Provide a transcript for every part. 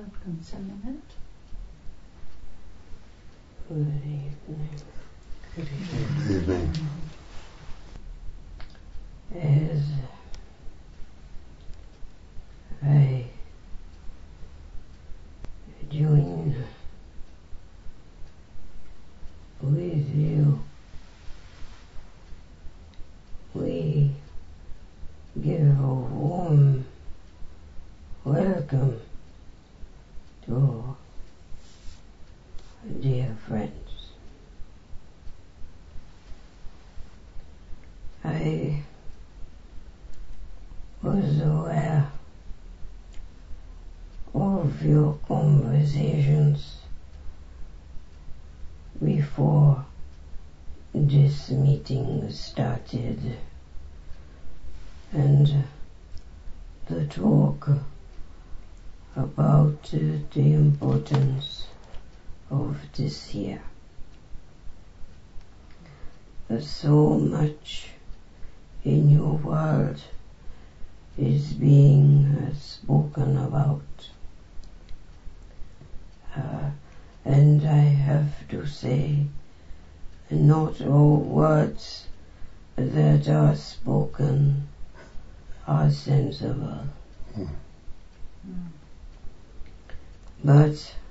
Welcome, Salamat. Good evening. Good evening. As I join with you, we give a warm welcome to dear friends. I was aware of your conversations before this meeting started, and the talk about the importance of this year. So much in your world is being spoken about, and I have to say, not all words that are spoken are sensible. But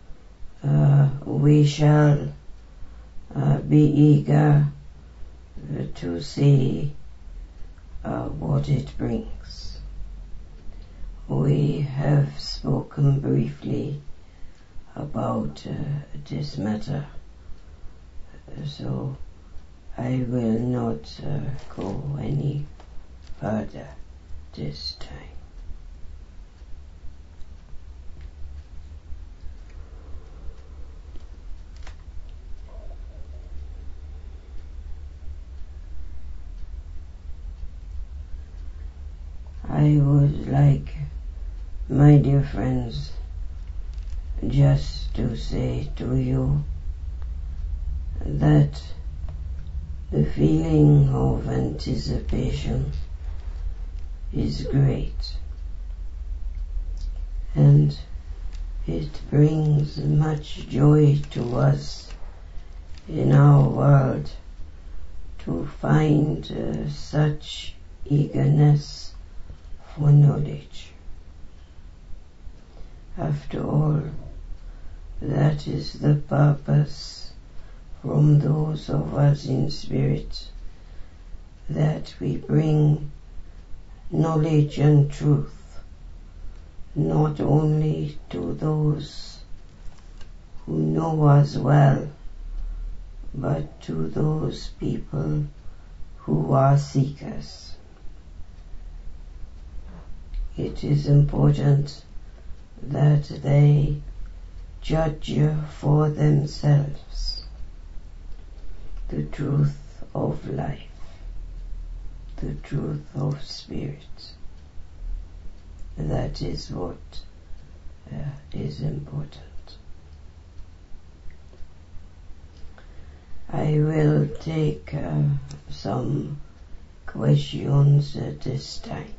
we shall be eager to see what it brings. We have spoken briefly about this matter, so I will not go any further this time. I would like, my dear friends, just to say to you that the feeling of anticipation is great, and it brings much joy to us in our world to find such eagerness for knowledge. After all, that is the purpose from those of us in spirit, that we bring knowledge and truth not only to those who know us well, but to those people who are seekers. It is important that they judge for themselves the truth of life, the truth of spirit. That is what is important. I will take some questions at this time.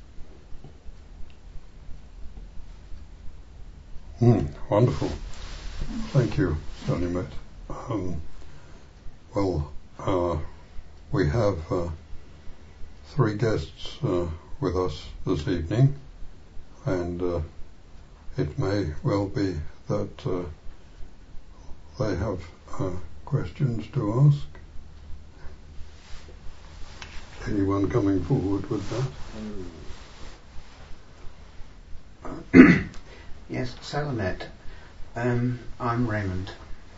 Wonderful. Thank you, Salamat. We have three guests with us this evening, and it may well be that they have questions to ask. Anyone coming forward with that? Yes, Salamat. I'm Raymond.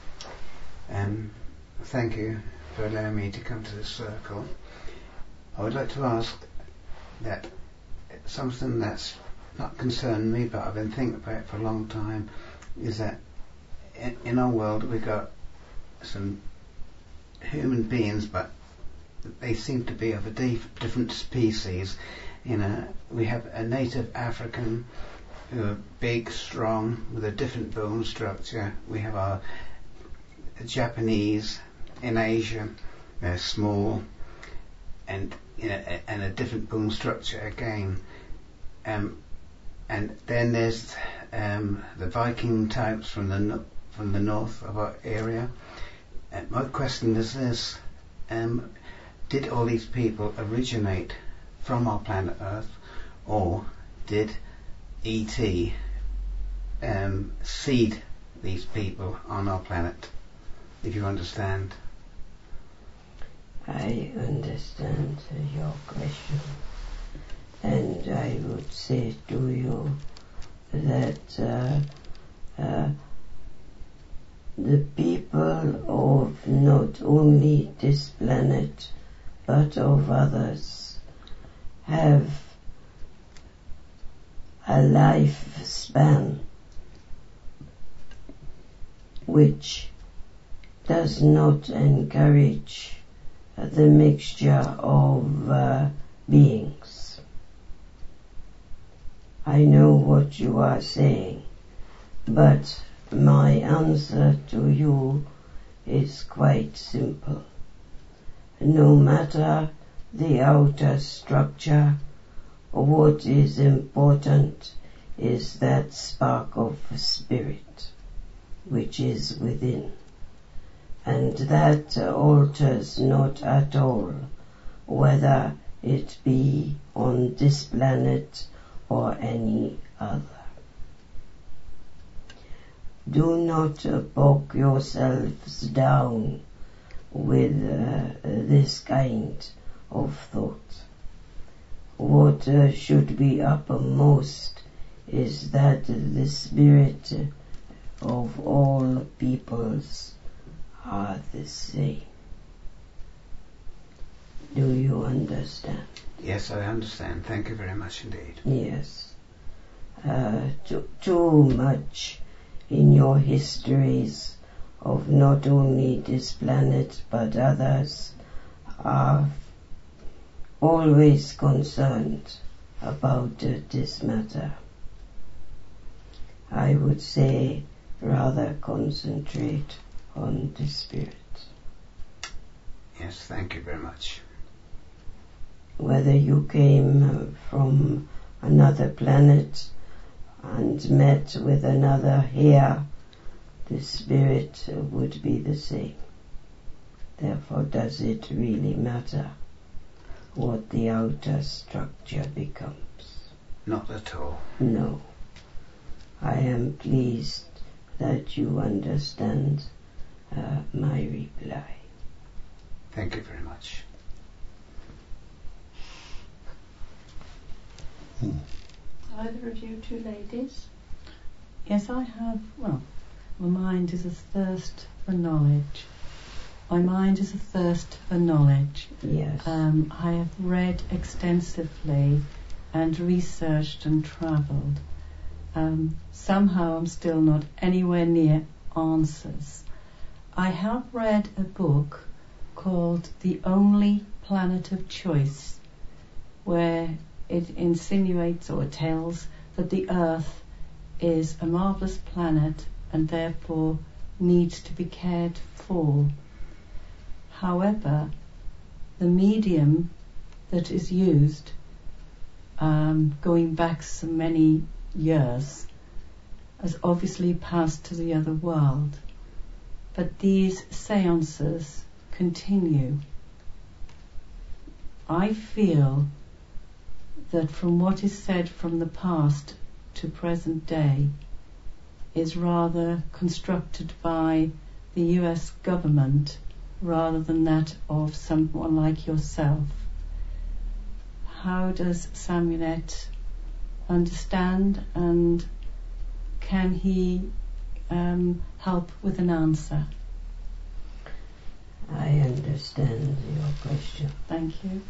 Thank you for allowing me to come to this circle. I would like to ask that something that's not concerned me, but I've been thinking about it for a long time, is that in our world we've got some human beings, but they seem to be of a different species. We have a native African who are big, strong, with a different bone structure. We have our Japanese in Asia, they're small, and a different bone structure again. And then there's the Viking types from the north of our area. My question is this: did all these people originate from our planet Earth, or did E.T. seed these people on our planet? If you understand. I understand your question, and I would say to you that the people of not only this planet but of others have a lifespan which does not encourage the mixture of beings. I know what you are saying, but my answer to you is quite simple. No matter the outer structure, what is important is that spark of spirit which is within. And that alters not at all whether it be on this planet or any other. Do not bog yourselves down with this kind of thought. What should be uppermost is that the spirit of all peoples are the same. Do you understand? Yes, I understand. Thank you very much indeed. Yes. Too much in your histories of not only this planet but others are always concerned about this matter. I would say rather concentrate on the spirit. Yes, thank you very much. Whether you came from another planet and met with another here, the spirit would be the same. Therefore, does it really matter what the outer structure becomes? Not at all. No. I am pleased that you understand my reply. Thank you very much. Either of you two ladies? Yes, I have. Well, my mind is a thirst for knowledge. My mind is a thirst for knowledge. Yes. I have read extensively and researched and travelled. Somehow I'm still not anywhere near answers. I have read a book called The Only Planet of Choice, where it insinuates or tells that the Earth is a marvellous planet and therefore needs to be cared for. However, the medium that is used, going back so many years, has obviously passed to the other world. But these seances continue. I feel that from what is said from the past to present day is rather constructed by the US government rather than that of someone like yourself. How does Samunet understand, and can he help with an answer? I understand your question. Thank you.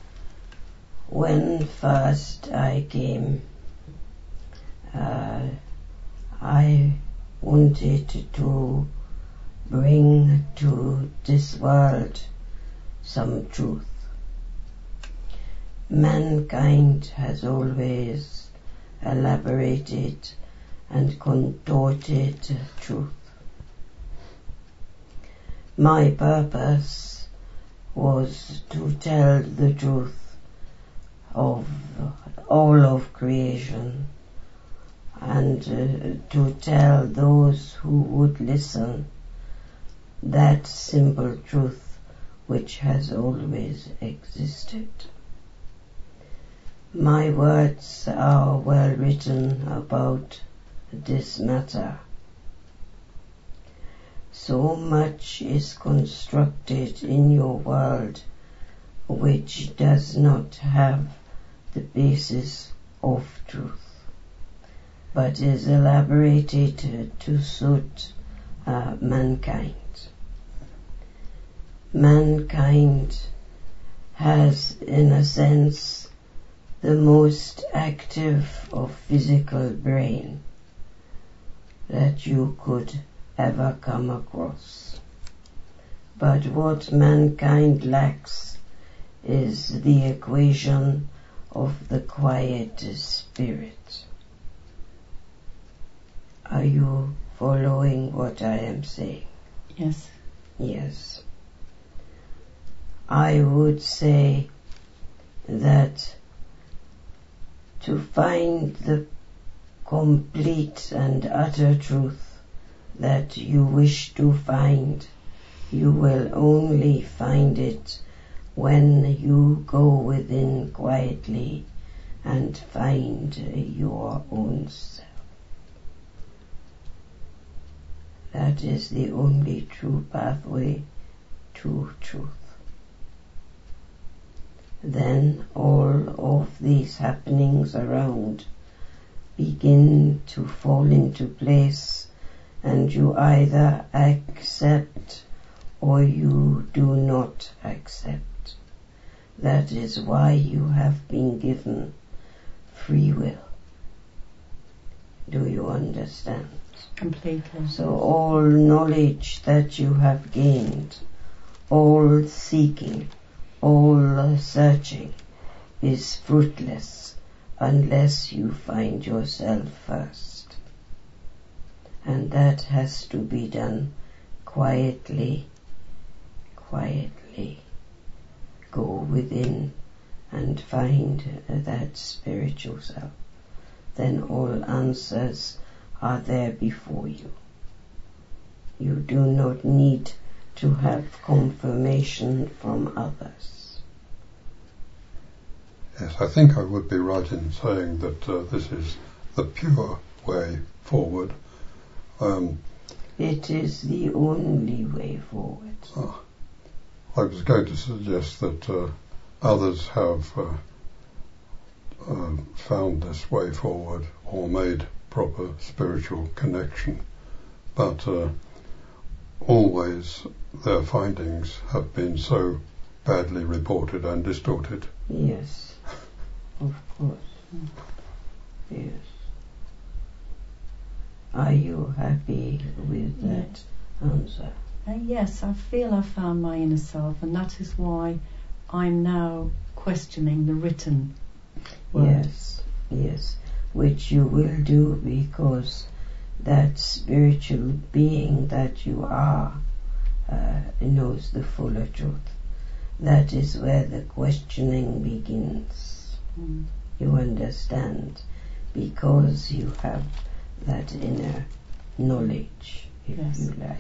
When first I came, I wanted to bring to this world some truth. Mankind has always elaborated and contorted truth. My purpose was to tell the truth of all of creation and to tell those who would listen that simple truth which has always existed. My words are well written about this matter. So much is constructed in your world which does not have the basis of truth, but is elaborated to suit mankind. Mankind has, in a sense, the most active of physical brain that you could ever come across. But what mankind lacks is the equation of the quiet spirit. Are you following what I am saying? Yes. Yes. I would say that to find the complete and utter truth that you wish to find, you will only find it when you go within quietly and find your own self. That is the only true pathway to truth. Then all of these happenings around begin to fall into place, and you either accept or you do not accept. That is why you have been given free will. Do you understand? Completely. So all knowledge that you have gained, all seeking, all searching is fruitless unless you find yourself first. And that has to be done quietly, quietly. Go within and find that spiritual self. Then all answers are there before you. You do not need to have confirmation from others. Yes, I think I would be right in saying that this is the pure way forward. It is the only way forward. I was going to suggest that others have found this way forward or made proper spiritual connection, but always their findings have been so badly reported and distorted. Yes, of course. Yes. Are you happy with that answer? Yes, I feel I found my inner self, and that is why I'm now questioning the written word. Yes, yes, which you will do because that spiritual being that you are knows the fuller truth. That is where the questioning begins. You understand? Because you have that inner knowledge, if you like.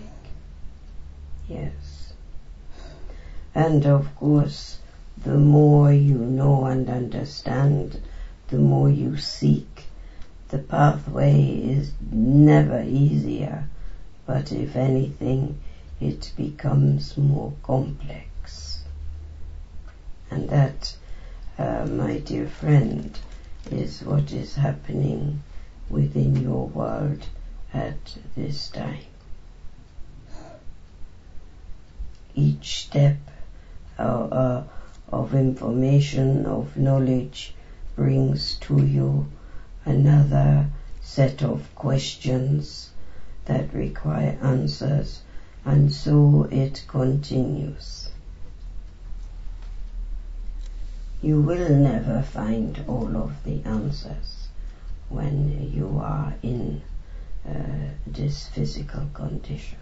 Yes. And of course, the more you know and understand, the more you seek. The pathway is never easier, but if anything, it becomes more complex. And that, my dear friend, is what is happening within your world at this time. Each step of information, of knowledge, brings to you another set of questions that require answers, and so it continues. You will never find all of the answers when you are in this physical condition.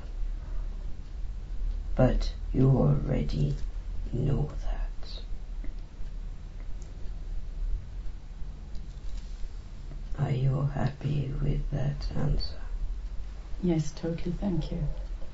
But you already know that. Are you happy? happy with that answer? Yes, totally. Thank you.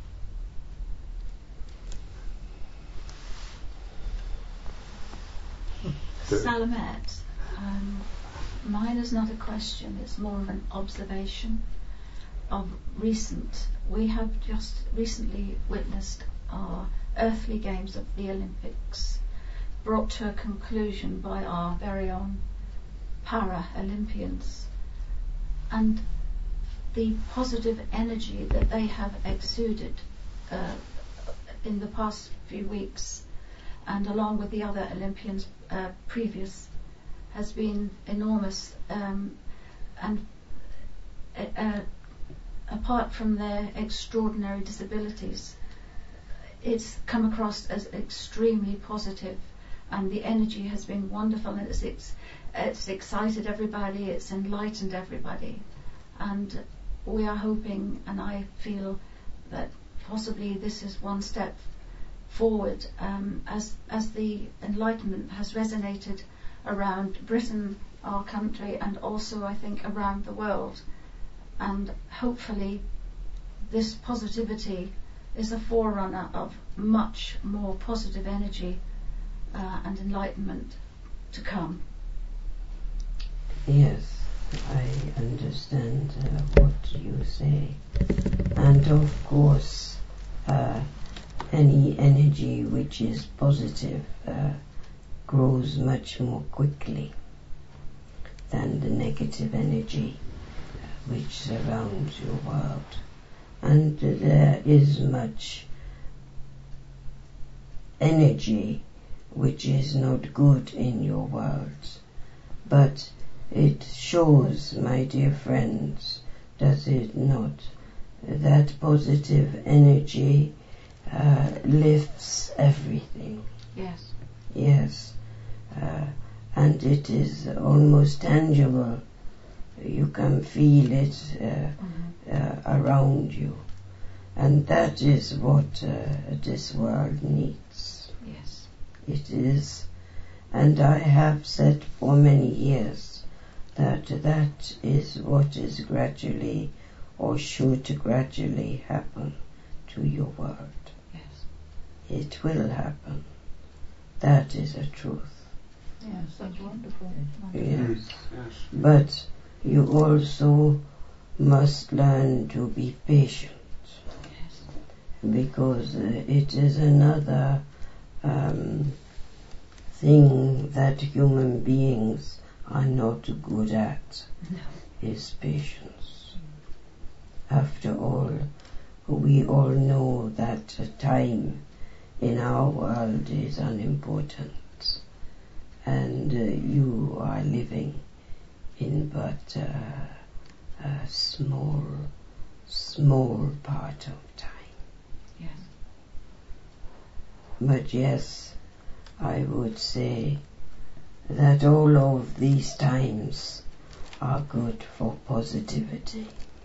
Salamet, mine is not a question, it's more of an observation of recent. We have just recently witnessed our earthly games of the Olympics brought to a conclusion by our very own para-Olympians, and the positive energy that they have exuded in the past few weeks, and along with the other Olympians previous, has been enormous, and apart from their extraordinary disabilities, it's come across as extremely positive, and the energy has been wonderful, and it's excited everybody, it's enlightened everybody, and we are hoping, and I feel that possibly this is one step forward, as the enlightenment has resonated around Britain, our country, and also I think around the world, and hopefully this positivity is a forerunner of much more positive energy and enlightenment to come. Yes, I understand what you say, and of course any energy which is positive grows much more quickly than the negative energy which surrounds your world, and there is much energy which is not good in your world, but it shows, my dear friends, does it not, that positive energy lifts everything. Yes. Yes, and it is almost tangible. You can feel it around you, and that is what this world needs. Yes. It is, and I have said for many years that that is what is gradually or should gradually happen to your world. Yes. It will happen. That is a truth. Yes, that's wonderful. Yes. Yes. But you also must learn to be patient, Yes. because it is another thing that human beings are not good at, is patience. After all, we all know that time in our world is unimportant, and you are living in but a small part of time. Yes. But yes, I would say that all of these times are good for positivity.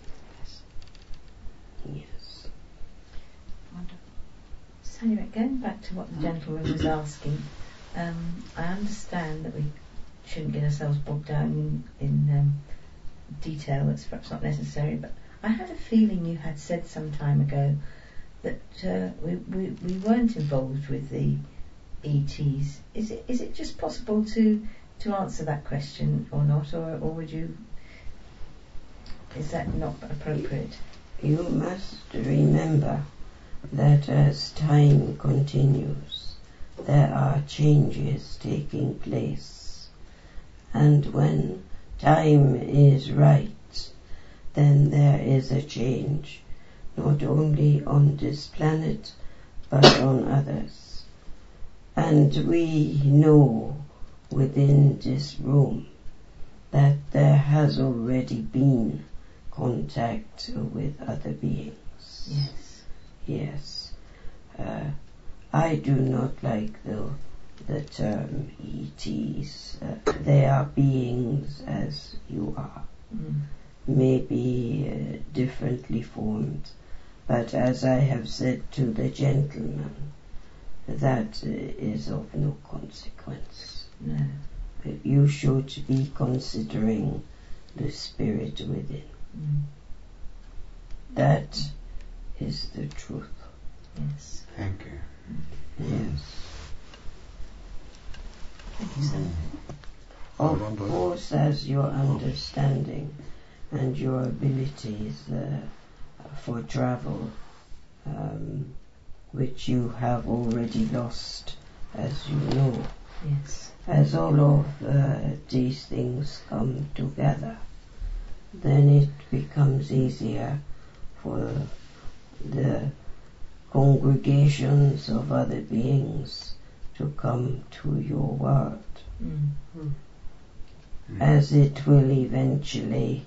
Yes. Wonderful. So anyway, going back to what the gentleman was asking, I understand that we shouldn't get ourselves bogged down in detail that's perhaps not necessary, but I had a feeling you had said some time ago that we weren't involved with the ETs. Is it just possible to answer that question or not, or would you? Is that not appropriate? You must remember that as time continues, there are changes taking place, and when time is right, then there is a change, not only on this planet but on others. And we know within this room that there has already been contact with other beings. Yes. Yes. I do not like the term ETs. They are beings as you are, maybe differently formed, but as I have said to the gentleman, that is of no consequence. No. You should be considering the spirit within. Mm. That is the truth. Yes. Thank you. Yes. Thank you, sir. Of course, as your understanding and your abilities for travel, which you have already lost, as you know, Yes. as all of these things come together, then it becomes easier for the congregations of other beings to come to your world, Mm. as it will eventually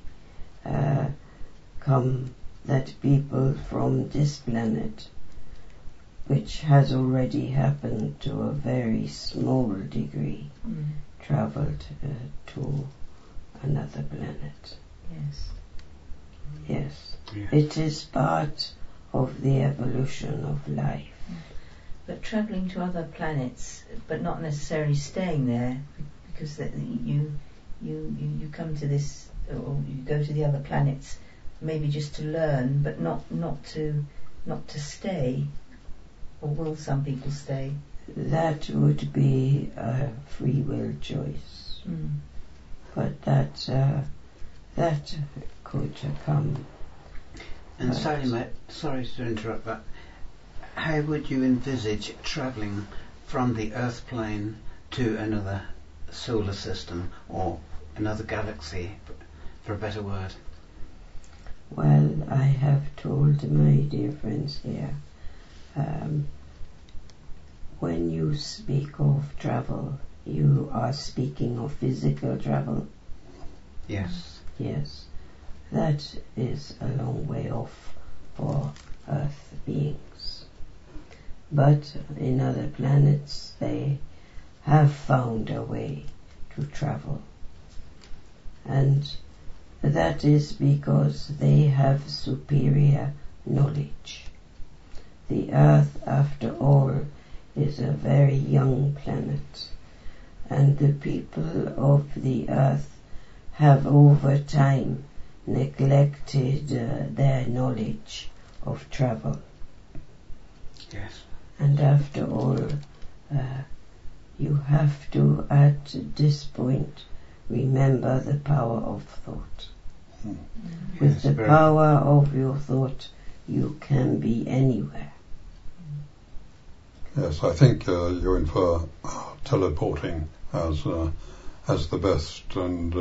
come that people from this planet, which has already happened to a very small degree, Mm. traveled to another planet. Yes. Yes. Yes. It is part of the evolution of life. But travelling to other planets, but not necessarily staying there, because you come to this, or you go to the other planets, maybe just to learn, but not to stay. Or will some people stay? That would be a free will choice. Mm. But that could come. And Right. sorry, mate, sorry to interrupt, but how would you envisage travelling from the Earth plane to another solar system or another galaxy, for a better word? Well, I have told my dear friends here, when you speak of travel, you are speaking of physical travel. Yes. Yes, that is a long way off for Earth beings. But in other planets they have found a way to travel. And that is because they have superior knowledge. The Earth, after all, is a very young planet, and the people of the Earth have over time neglected their knowledge of travel. Yes. And after all, you have to, at this point, remember the power of thought. With Yes, the very power of your thought, you can be anywhere. Yes, I think you infer teleporting as the best and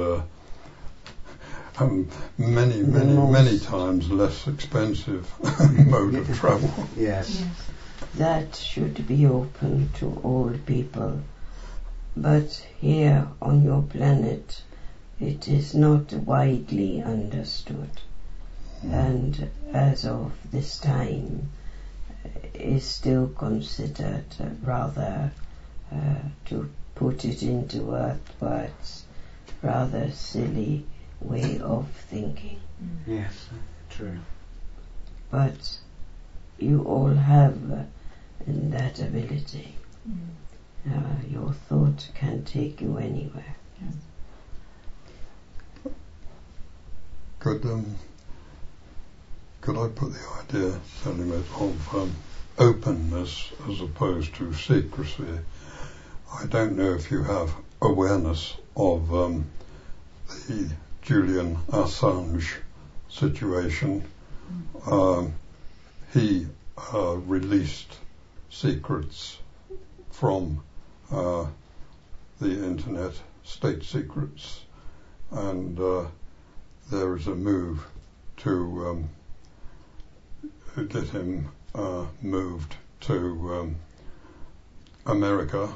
many times less expensive mode of travel. Yes. That should be open to all people. But here on your planet, it is not widely understood. And as of this time, is still considered rather, to put it into earth words, rather silly way of thinking. Yes, true. But you all have that ability. Your thought can take you anywhere. Could I put the idea, Selimit, of openness as opposed to secrecy? I don't know if you have awareness of the Julian Assange situation. He released secrets from the internet, state secrets, and there is a move to get him moved to America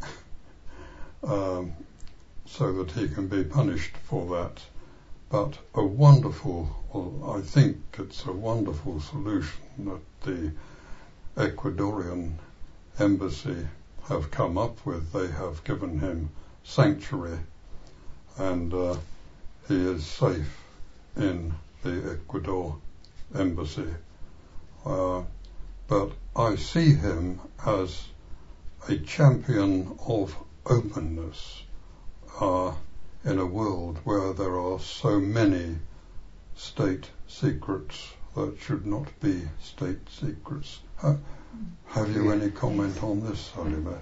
so that he can be punished for that. But I think it's a wonderful solution that the Ecuadorian embassy have come up with. They have given him sanctuary, and he is safe in the Ecuador embassy. But I see him as a champion of openness in a world where there are so many state secrets that should not be state secrets. Have you any comment on this, Salimet?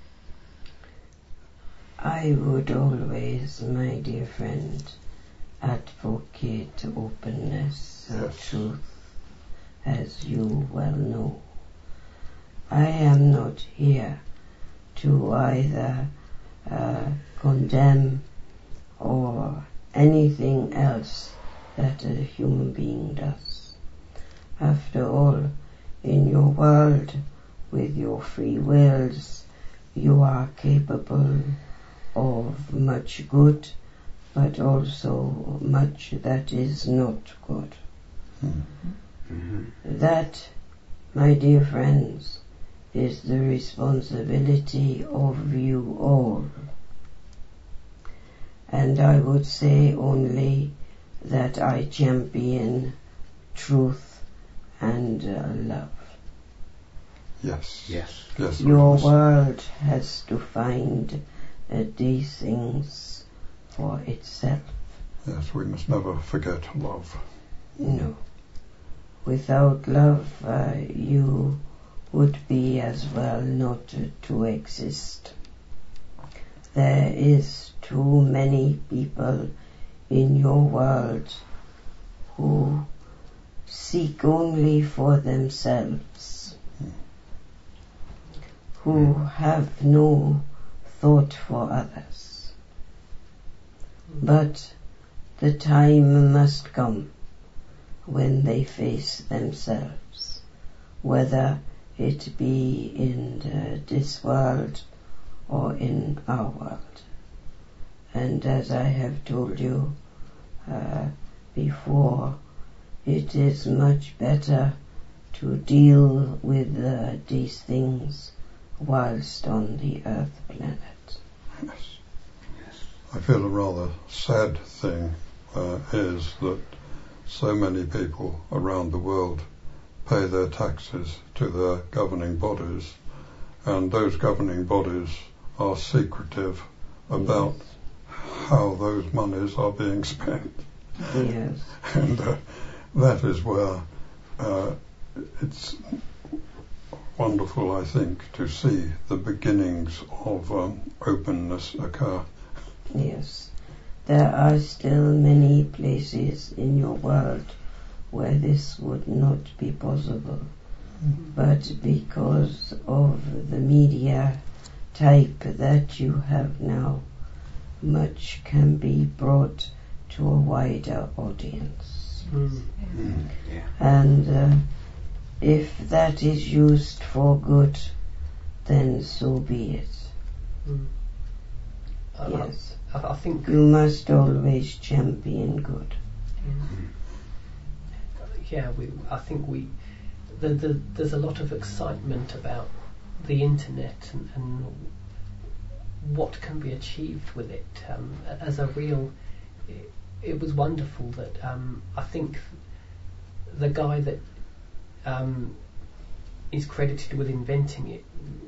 I would always, my dear friend, advocate openness and truth, as you well know. I am not here to either condemn or anything else that a human being does. After all, in your world, with your free wills, you are capable of much good, but also much that is not good. Mm-hmm. That, my dear friends, is the responsibility of you all. And I would say only that I champion truth and love. Yes. Yes. Yes. Your world has to find these things for itself. Yes, we must never forget love. No. Without love, you would be as well not to exist. There is too many people in your world who seek only for themselves, who have no thought for others. But the time must come when they face themselves, whether it be in this world or in our world. And as I have told you before, it is much better to deal with these things whilst on the earth planet. Yes. I feel a rather sad thing is that so many people around the world pay their taxes to their governing bodies, and those governing bodies are secretive about how those monies are being spent. Yes. And that is where it's wonderful, I think, to see the beginnings of openness occur. Yes. There are still many places in your world where this would not be possible. But because of the media type that you have now, much can be brought to a wider audience. Yeah. And if that is used for good, then so be it. Yes. I think You must always champion good. I think there's a lot of excitement about the internet and what can be achieved with it as a real. It was wonderful that I think the guy that is credited with inventing it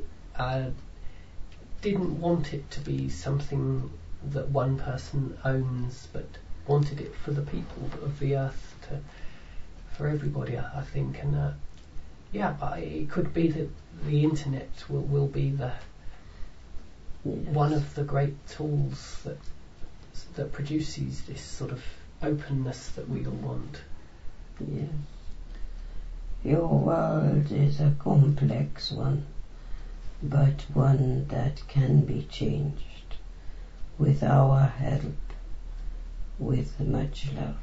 didn't want it to be something that one person owns, but wanted it for the people of the earth, for everybody, I think. And it could be that the internet will be one of the great tools that produces this sort of openness that we all want. Yes. Your world is a complex one, but one that can be changed with our help, with much love.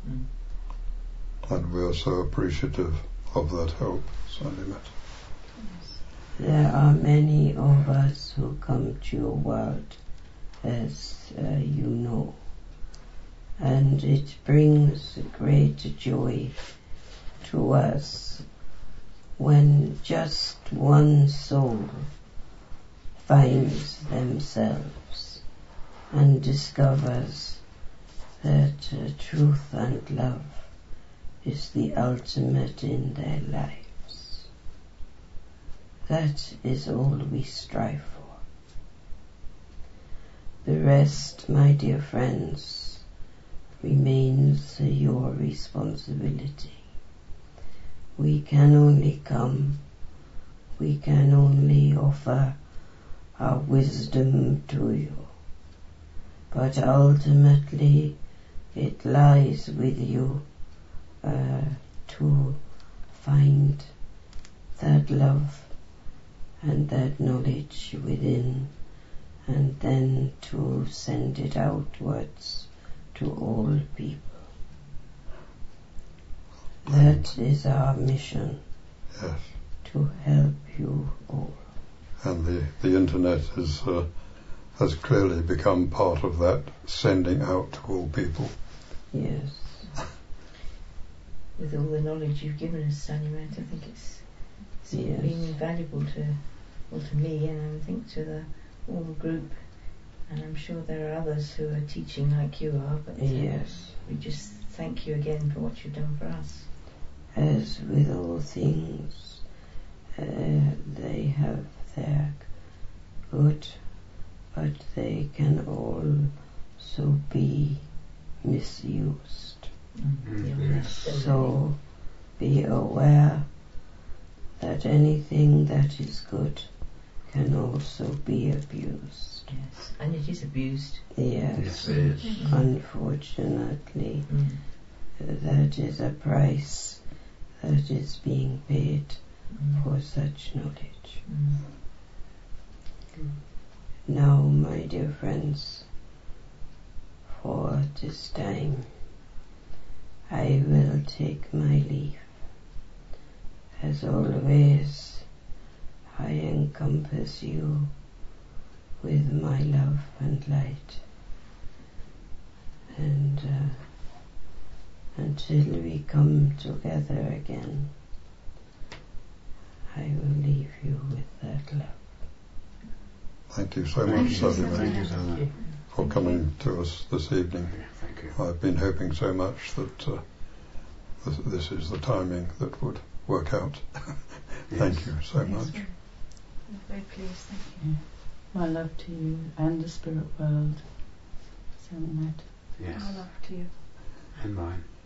And we are so appreciative of that help, Salimet. There are many of us who come to your world, as you know, and it brings great joy to us when just one soul finds themselves and discovers that truth and love is the ultimate in their lives. That is all we strive for. The rest, my dear friends, remains your responsibility. We can only come, we can only offer our wisdom to you. But ultimately it lies with you to find that love and that knowledge within, and then to send it outwards to all people. That is our mission. Yes. To help you all. And the internet has clearly become part of that sending out to all people. Yes. With all the knowledge you've given us, Sanuet, I think it's Yes. been invaluable to me, and I think to the whole group. And I'm sure there are others who are teaching like you are, but Yes. we just thank you again for what you've done for us. As with all things, they have their good, but they can also be misused. Yes. So be aware that anything that is good can also be abused. Yes, and it is abused. Yes, Yes, it is. unfortunately, that is a price that is being paid for such knowledge. Now, my dear friends, for this time, I will take my leave. As always, I encompass you with my love and light. And until we come together again, I will leave you with that love. Thank you so much, Sanuet, Thank you so much. for coming to us this evening. Thank you. I've been hoping so much that this is the timing that would work out. Thank you so much. I'm very pleased, thank you. My love to you and the spirit world, Sanuet. Yes. Our love to you. And mine.